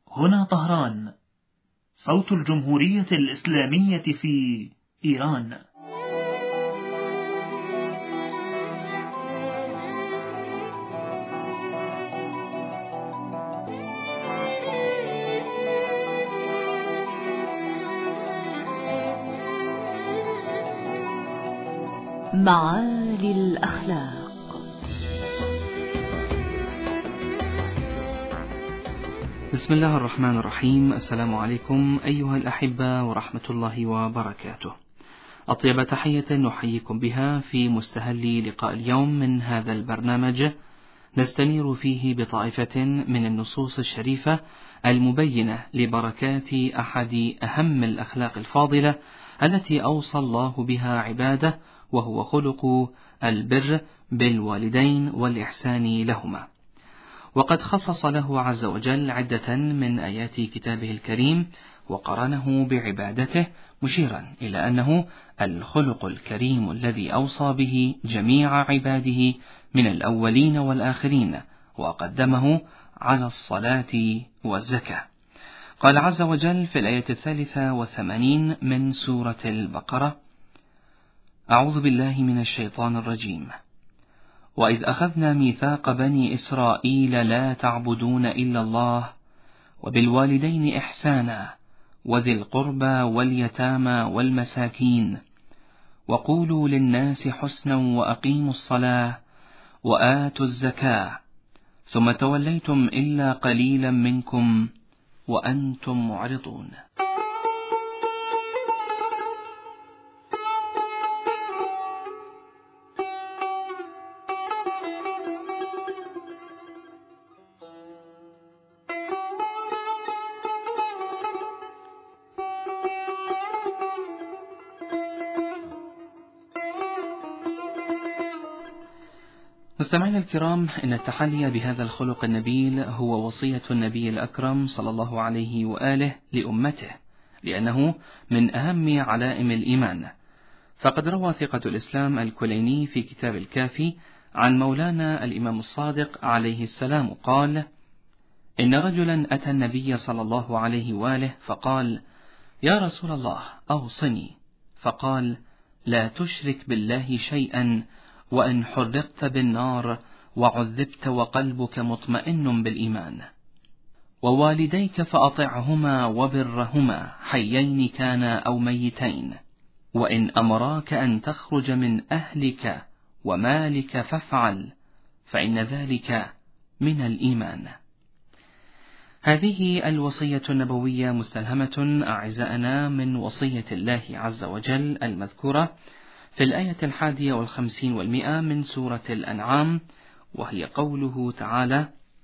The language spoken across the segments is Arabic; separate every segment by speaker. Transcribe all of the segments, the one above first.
Speaker 1: هنا طهران، صوت الجمهورية الإسلامية في إيران.
Speaker 2: معالي الأخلاق.
Speaker 3: بسم الله الرحمن الرحيم. السلام عليكم أيها الأحبة ورحمة الله وبركاته. أطيب تحية نحييكم بها في مستهل لقاء اليوم من هذا البرنامج، نستنير فيه بطائفة من النصوص الشريفة المبينة لبركات أحد أهم الأخلاق الفاضلة التي أوصى الله بها عباده، وهو خلق البر بالوالدين والإحسان لهما. وقد خصص له عز وجل عدة من آيات كتابه الكريم وقرنه بعبادته، مشيرا إلى أنه الخلق الكريم الذي أوصى به جميع عباده من الأولين والآخرين، وقدمه على الصلاة والزكاة. قال عز وجل في الآية 83 من سورة البقرة: أعوذ بالله من الشيطان الرجيم: وإذ أخذنا ميثاق بني إسرائيل لا تعبدون إلا الله وبالوالدين إحسانا وذي القربى واليتامى والمساكين وقولوا للناس حسنا وأقيموا الصلاة وآتوا الزكاة ثم توليتم إلا قليلا منكم وأنتم معرضون. مستمعينا الكرام، إن التحلي بهذا الخلق النبيل هو وصية النبي الأكرم صلى الله عليه وآله لأمته، لأنه من أهم علائم الإيمان. فقد روى ثقة الإسلام الكليني في كتاب الكافي عن مولانا الإمام الصادق عليه السلام قال: إن رجلا أتى النبي صلى الله عليه وآله فقال: يا رسول الله أوصني. فقال: لا تشرك بالله شيئا، وإن حرقت بالنار وعذبت وقلبك مطمئن بالإيمان، ووالديك فأطعهما وبرهما حيين كانا أو ميتين، وإن أمراك أن تخرج من أهلك ومالك فافعل، فإن ذلك من الإيمان. هذه الوصية النبوية مستلهمة أعزائنا من وصية الله عز وجل المذكورة في الآية 51 و100 من سورة الأنعام، وهي قوله تعالى: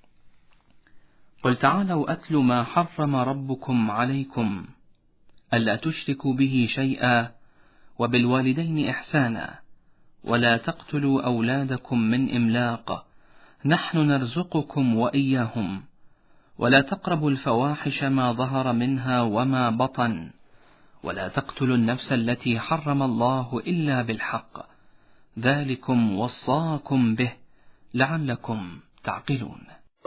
Speaker 3: قل تعالوا أتل ما حرم ربكم عليكم ألا تشركوا به شيئا وبالوالدين إحسانا ولا تقتلوا أولادكم من إملاق نحن نرزقكم وإياهم ولا تقربوا الفواحش ما ظهر منها وما بطن ولا تقتلوا النفس التي حرم الله إلا بالحق ذلكم وصاكم به لعلكم تعقلون.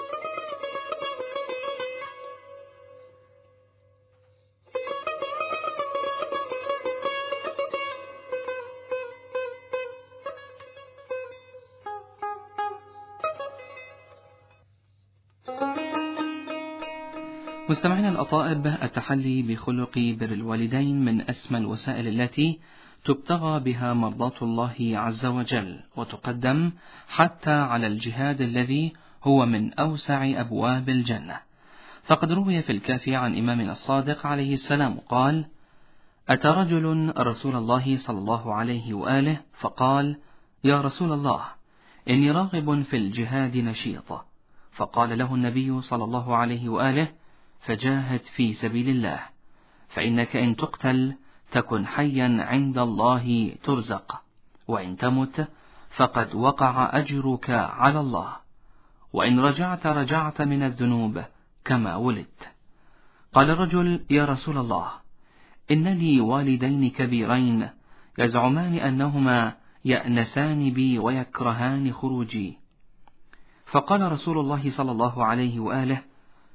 Speaker 3: مستمعينا الأطائب، التحلي بخلق بر الوالدين من أسمى الوسائل التي تبتغى بها مرضاة الله عز وجل، وتقدم حتى على الجهاد الذي هو من أوسع أبواب الجنة. فقد روي في الكافي عن إمامنا الصادق عليه السلام قال: أتى رجل رسول الله صلى الله عليه وآله فقال: يا رسول الله، إني راغب في الجهاد نشيط. فقال له النبي صلى الله عليه وآله: فجاهد في سبيل الله، فإنك إن تقتل تكن حيا عند الله ترزق، وإن تمت فقد وقع أجرك على الله، وإن رجعت من الذنوب كما ولدت. قال الرجل: يا رسول الله، إن لي والدين كبيرين يزعمان أنهما يأنسان بي ويكرهان خروجي. فقال رسول الله صلى الله عليه وآله: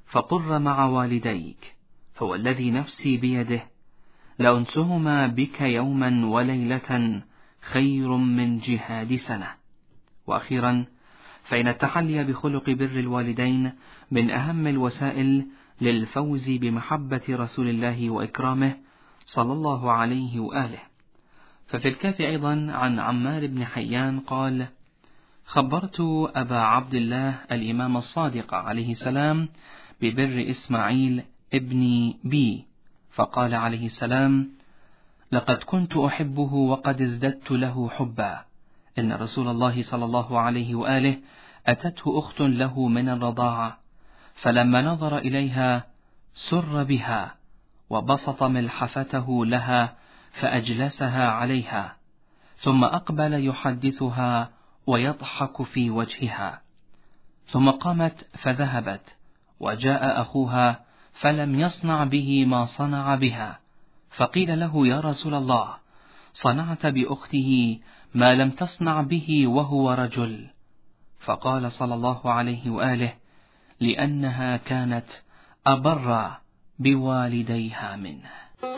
Speaker 3: فقر مع والديك، فوالذي نفسي بيده لأنسهما بك يوما وليلة خير من جهاد سنة. وأخيرا، فإن التحلي بخلق بر الوالدين من أهم الوسائل للفوز بمحبة رسول الله وإكرامه صلى الله عليه وآله. ففي الكاف أيضا عن عمار بن حيان قال: خبرت أبا عبد الله الإمام الصادق عليه السلام ببر إسماعيل ابني بي، فقال عليه السلام: لقد كنت أحبه وقد ازددت له حبا. إن رسول الله صلى الله عليه وآله أتته أخت له من الرضاعة، فلما نظر إليها سر بها، وبسط ملحفته لها فأجلسها عليها، ثم أقبل يحدثها ويضحك في وجهها، ثم قامت فذهبت، وجاء أخوها فلم يصنع به ما صنع بها، فقيل له: يا رسول الله، صنعت بأخته ما لم تصنع به وهو رجل. فقال صلى الله عليه وآله: لأنها كانت أبر بوالديها منه.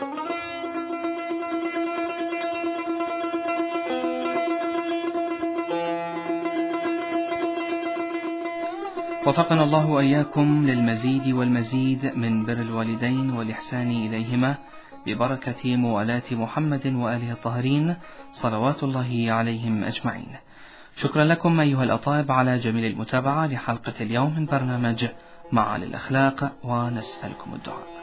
Speaker 3: وفقنا الله وإياكم للمزيد والمزيد من بر الوالدين والإحسان إليهما ببركة موالاة محمد وآله الطاهرين صلوات الله عليهم أجمعين. شكرا لكم أيها الأطيب على جميل المتابعة لحلقة اليوم من برنامج معالي الأخلاق، ونسألكم الدعاء.